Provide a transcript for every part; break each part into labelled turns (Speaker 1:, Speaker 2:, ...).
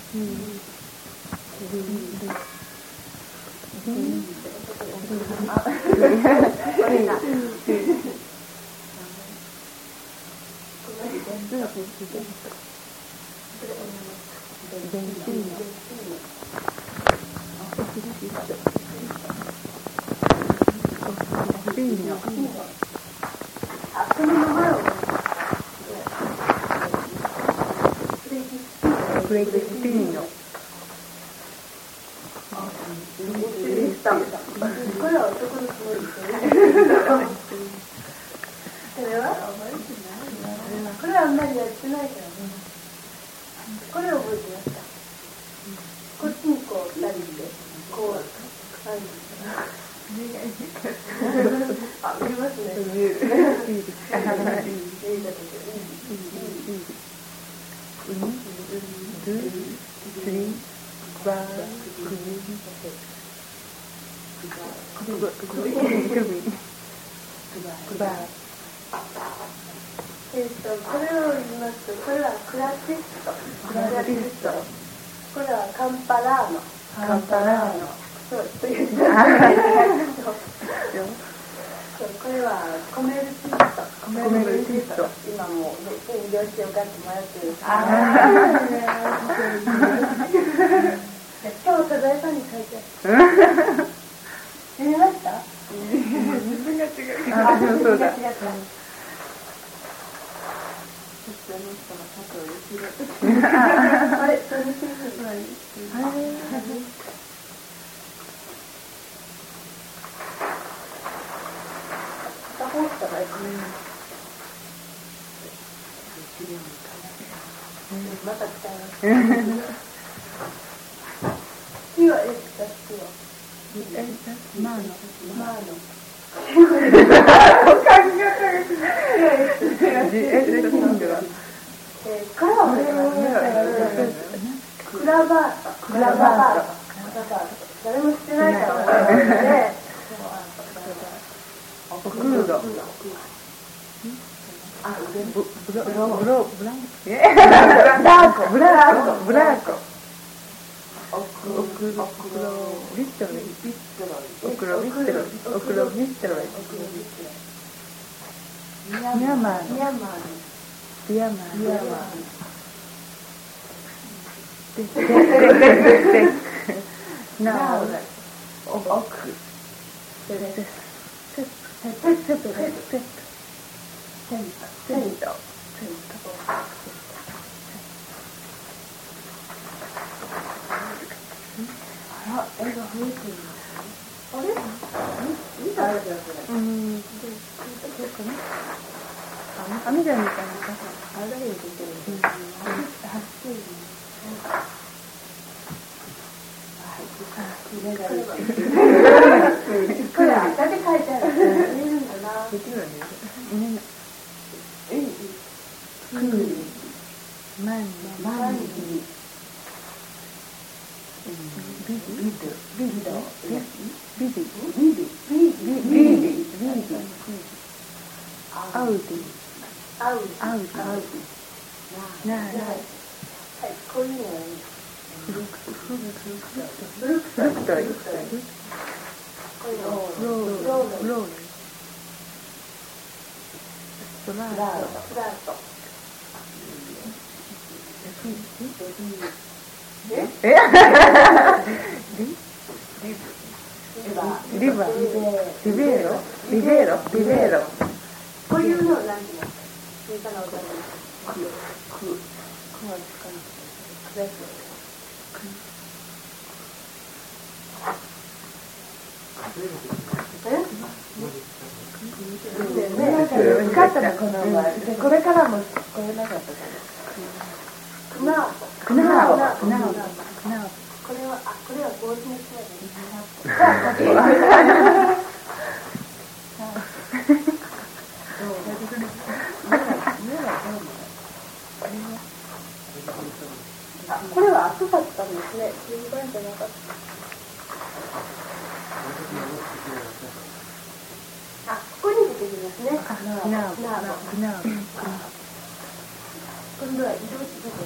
Speaker 1: こ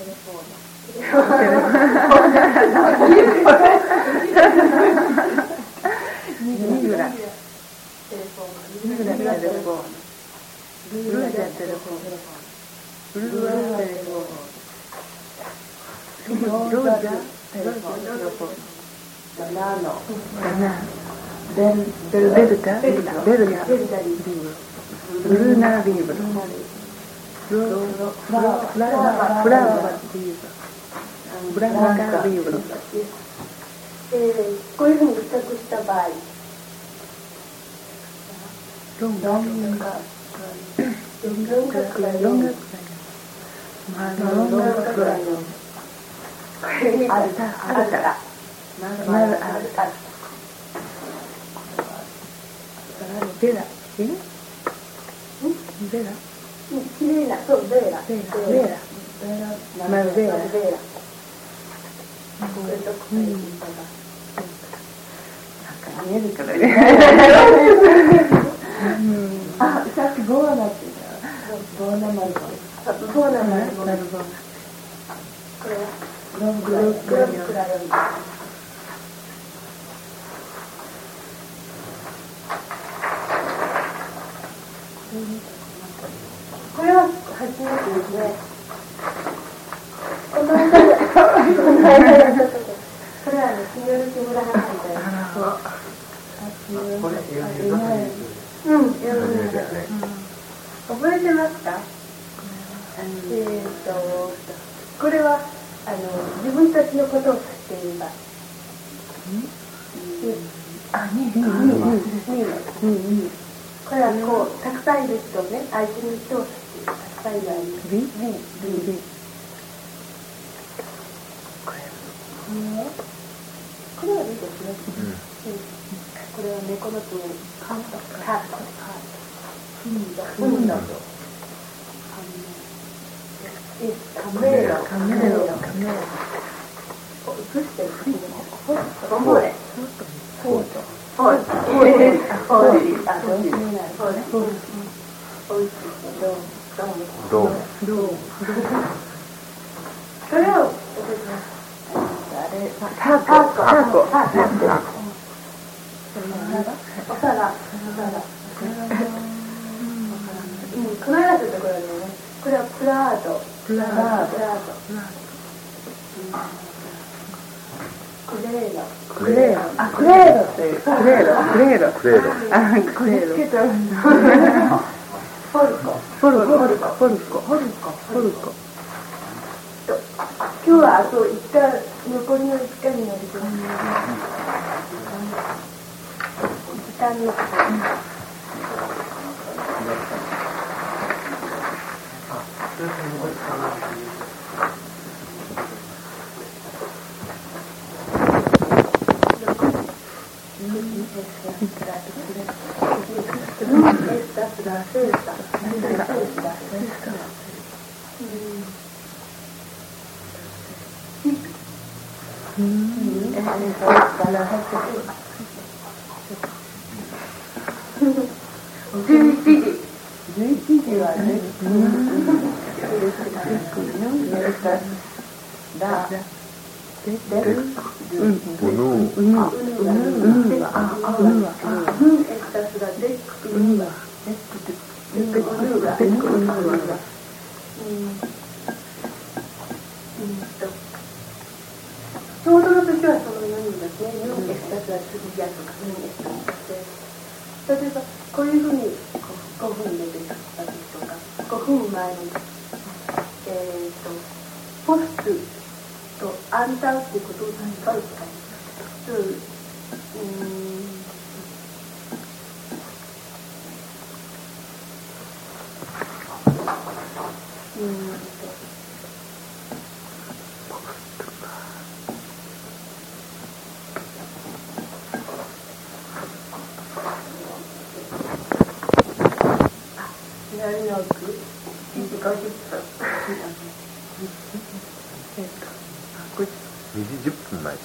Speaker 1: こういうふうに付着した場合、論学くらいのあるたベラきれいな、そう、ベーラマルベーラこれとこれなんか見えるからねあ、さっきボーナって言ったボーナマルボーナマルボこれはグロブクラヨンこれは初めてですね。この間やったとこ。これはシニョルシブラハンみたいな。これ覚えてますか？これは自分たちのことを知っていれば。これはこうたくさんいる人ね、相手の人を知っている。たくさんいる相手。これはですね。これは猫の子カーこの間のところね、これはプラード。クレードっていう。クレード。これつけた。フォルコ。今日はあと残りの5日になります。時間の11時はね、ちょうどの時はそのようにですね、ヌンエスタスは次やとかヌンエスタスで、例えばこういうふうに5分で出たりとか、5分前にポストとアンタウっていうことを使うとか、左の奥、1時50分。
Speaker 2: 2時10分前って。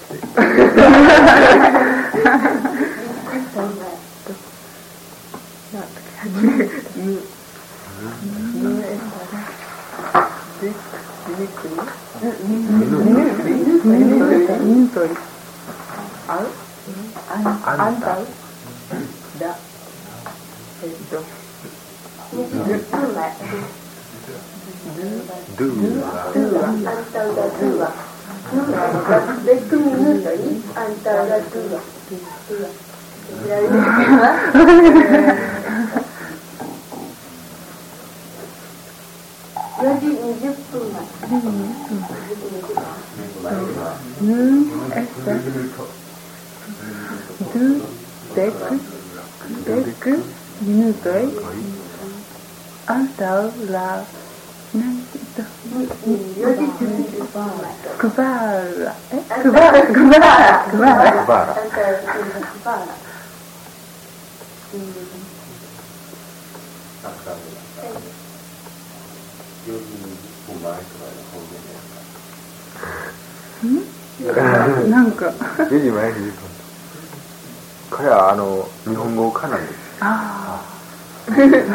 Speaker 2: で
Speaker 3: なんか
Speaker 2: 4時前20分。彼は日本語科なんです。
Speaker 3: ああ確か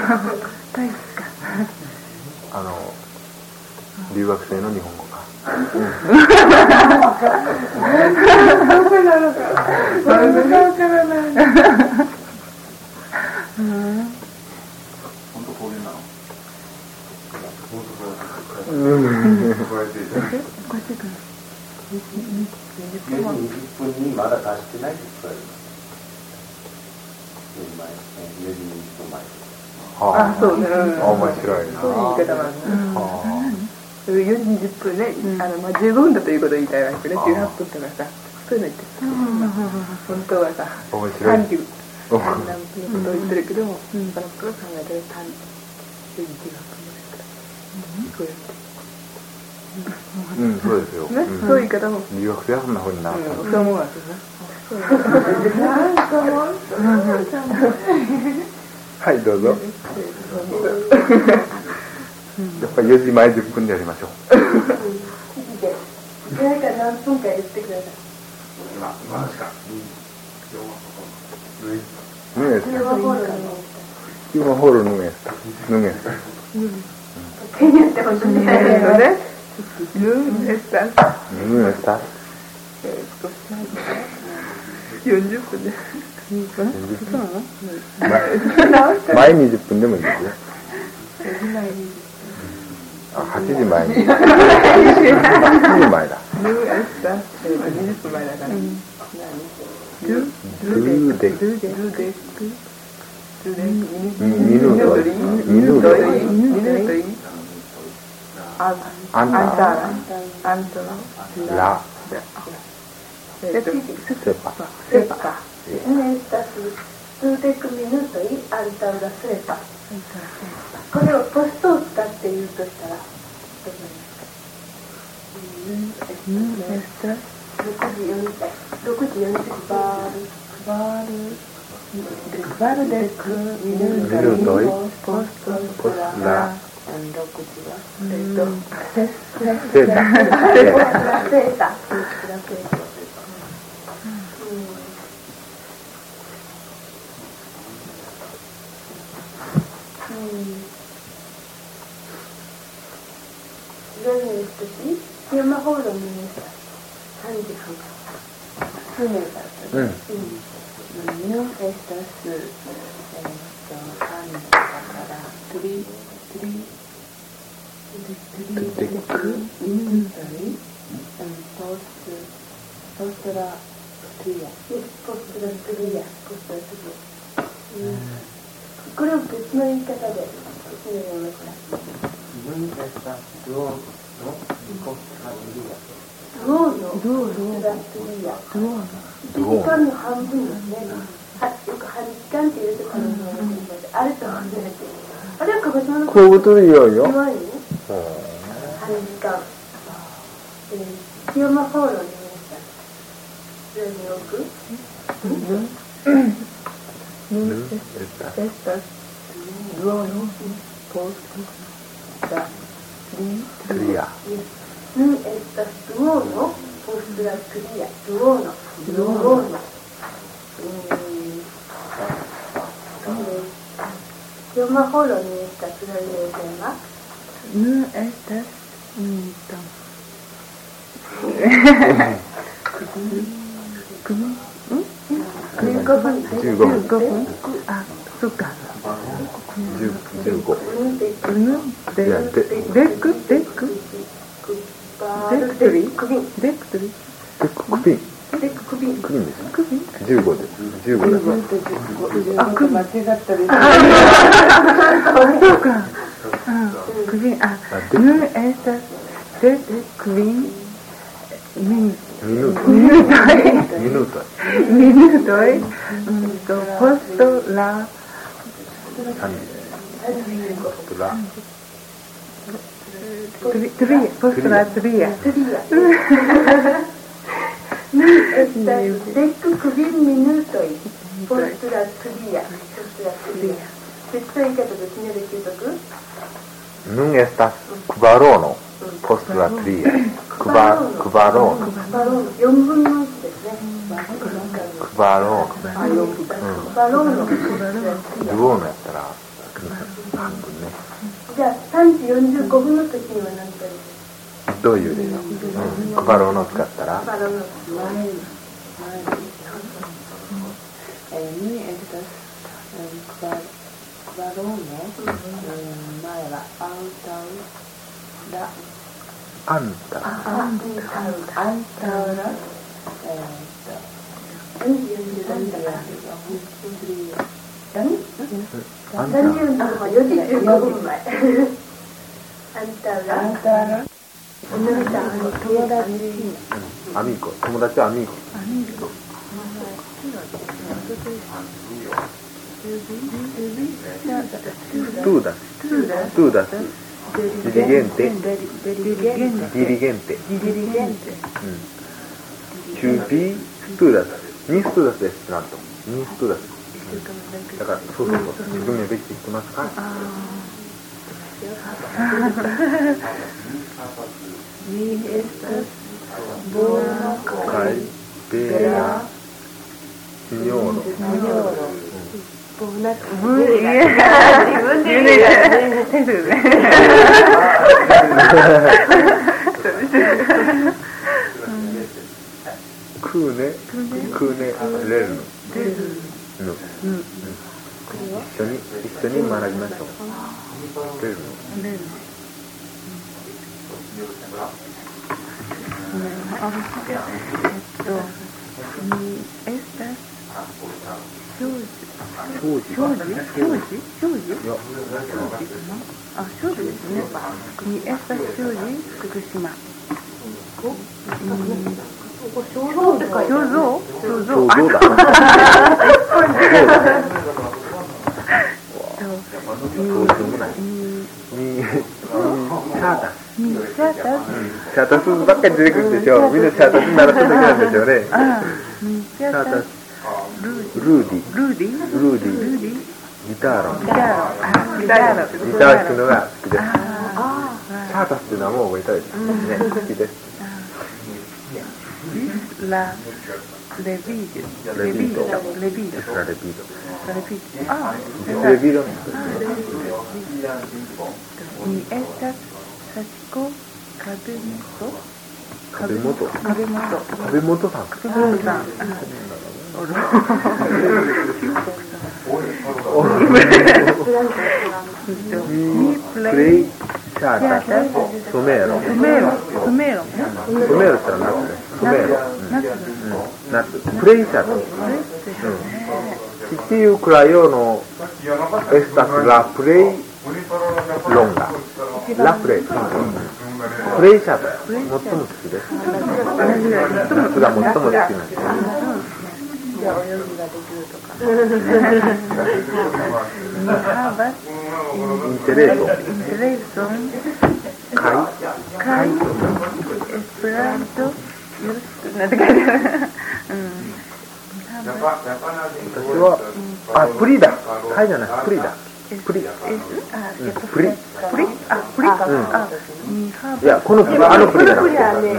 Speaker 2: 留学生の日本語科。
Speaker 3: そうなのかわからない。
Speaker 4: 本当こういうなの。20分にまだ達してないって聞こえる。4時20分前。
Speaker 3: あ、そうね。
Speaker 2: 面白いな。
Speaker 3: そういう言い方もあるね。4時20分ね、15分だということを言いたいわけね。18分とかさ、そういうの言ってる。本当はさ、30何分のことを言ってるけども、他のことを考えたら4時18分ですから。こうやって。
Speaker 2: そうですよ。
Speaker 3: そういう言い方も。
Speaker 2: 留学生はそんなふうにな。
Speaker 3: そう思うわけね。
Speaker 2: はい、どうぞ。やっぱり4時前10分でやりましょう。
Speaker 1: 誰か何分か言ってください。
Speaker 4: 今しか。
Speaker 2: Iba horon nung esta. Nung esta.
Speaker 3: 40分で
Speaker 2: 前20分でもいいですよ。8時前に。8時前だ。
Speaker 3: 20分前だから。
Speaker 1: これをポストを使って言うとしたら6時40バルデクミヌトイポストスラ6時はセータ山ホールに3時半数年だったね。No estas 3時から3ポストラトリアこれを別の言い方で説明しました。ドゥオーのスラトリア1時間の半分ですね。よく半時間っていうところのあると思うんですけどあれは鹿児島の
Speaker 2: 小太りよよ。
Speaker 1: 半時間清間ホールにいましたそれに置く
Speaker 2: Cría.
Speaker 1: Estas duono, postura cría, duono. Yo me acuerdo de esta ciudad de Tema.
Speaker 3: No estas
Speaker 2: 15分。
Speaker 3: あ、そっか。
Speaker 2: 15。
Speaker 3: デック
Speaker 2: クビンです。15です。15です。
Speaker 3: あ、首間違ったり。そうか。首あ、ヌエスタデ首ミヌトイポストラトリア
Speaker 1: デッククビンミヌトイポストラトリア絶対言い方ですね。できるとく
Speaker 2: Nun estas kvarono post la tria. Kvarono.
Speaker 1: 4分の1ですね。
Speaker 2: Kvarono. Duono やったら半分ね。
Speaker 1: じゃあ3時45分の時には何という？
Speaker 2: どういう例の？クバローノを使ったら？クバローノ。
Speaker 3: 前はアンタウラ。
Speaker 2: アンタウラ。アミコ、友達はアミコ。トゥーダス、ディリゲンテ、チューピー、トゥーダス、ニストゥーダスです、なんと。ニストゥーダス。だから、そう、説明できてきますか？カイペラシニョーロ。
Speaker 3: 自分で言う
Speaker 2: クーネレルヌ。一緒に学びましょう。レルヌ。チャータスばっかり出てくるんでしょ。みんなチャータスに習っただけなんですよね。チャータス、ルーディ、ギター弾くのが好きです。チャータスっていうのはもう覚えたいですね。好きです。
Speaker 3: レビード。
Speaker 2: レビード。
Speaker 3: にエスタサチコ壁元さん。
Speaker 2: プレイチャータソメーロってのは夏プレイチャータっていうくらいのエスタスラプレイロンガラプレイプレイシャータ最も好きです。夏が最も好きなんです。
Speaker 3: じゃあ泳ぎができるとか。
Speaker 2: インテレーションカイエスペラントよろしくなんて書いてある。私はプリだ。カイじゃないプリだ。プリ。いやこのプリあのプリじゃなくて。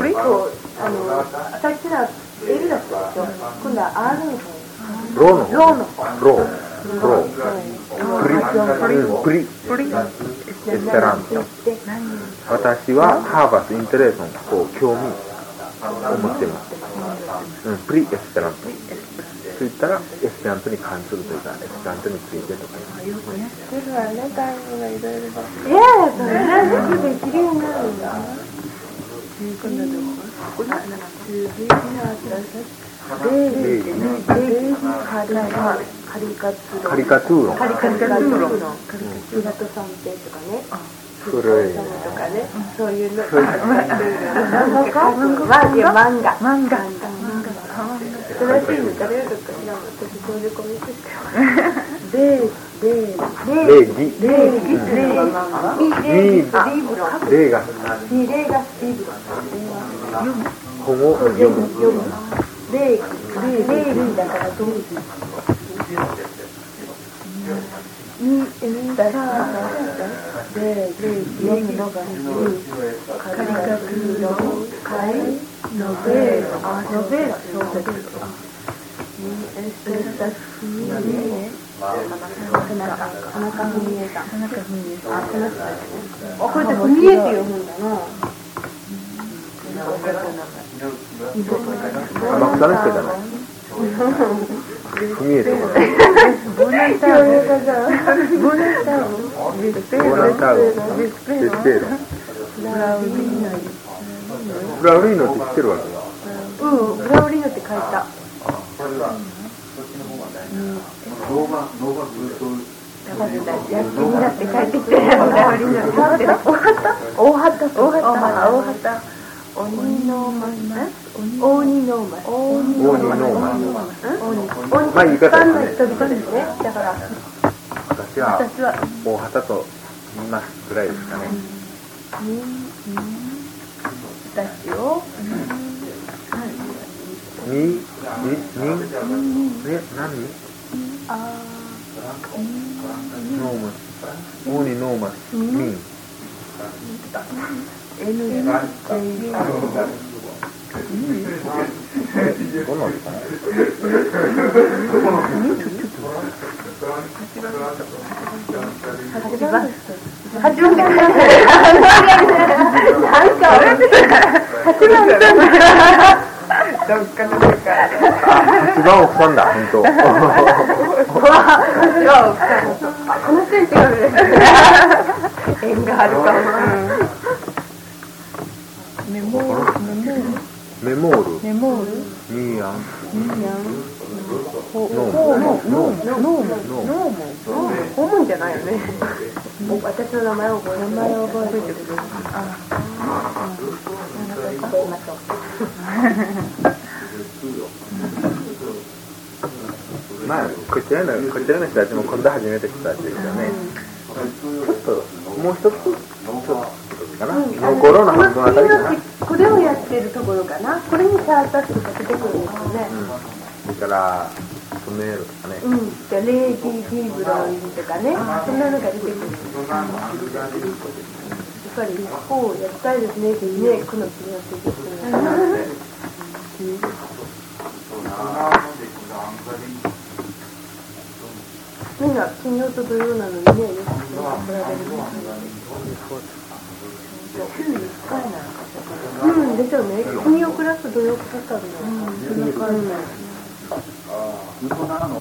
Speaker 1: さっきの L だったでしょ。今度は R の方。
Speaker 2: ロープリエスペラント。私はハーバスイントレーションを興味を持っています。プリエスペラント。そういったらエスペラントに関するというか、エスペラントについてとか。
Speaker 3: よくやってるわね、単語がいろいろだ。
Speaker 1: いやいや、それはすぐできるようになるんだ。
Speaker 3: 今度でも、これはなんか、
Speaker 1: カリカツーロン。
Speaker 2: カリカトゥーロン。
Speaker 1: カリカツーロン。ピラト三平とかね。
Speaker 2: 古い。
Speaker 1: とかね。そういうの。漫画。新しいの誰やるか知らん。私そういうコメントしてる。礼儀がスティーブロン。
Speaker 2: 保護読む。
Speaker 1: 礼儀だからどういう読むのがカリカツーロン、ノベーラ、そうです。田中文江さん。これで文江って読むんだな。
Speaker 2: 天草の人じゃない。文江とか。
Speaker 3: ボナタウ
Speaker 2: ブラウリーノって知ってるわけ。
Speaker 1: ブラウリーノって書いた。夜勤になって帰ってきて、ブラウリーノって大畑鬼のマス
Speaker 2: まあ言い方ですね。
Speaker 1: だから
Speaker 2: 私は大畑と言いますぐらいですかね。
Speaker 1: 私を
Speaker 2: 何？ノーマスミン。どうなんですかね。8番奥さんだ、本当。
Speaker 1: 話してる縁があるかも。
Speaker 2: メモールミーアンノー
Speaker 1: ホモンじゃないよね。私の名前を覚えてくれる。
Speaker 2: まあこちらの人たちも今度始めた人たちですよね。ちょっともう一つかな。心の半分あたりかな。
Speaker 1: これをやってるところかな。これにチャーターとか出てくるんですよね。
Speaker 2: それからスメールとかね。
Speaker 1: じゃレイディー・ビーブロインとかね。そんなのが出てくる。やっぱりこうやったいですねってね、この気が出てくる。みんな金曜と土曜なのにね、よく比べる。週1回なのかしら。でしょうね。金曜クラス土曜クラスあるの。そんな感じ。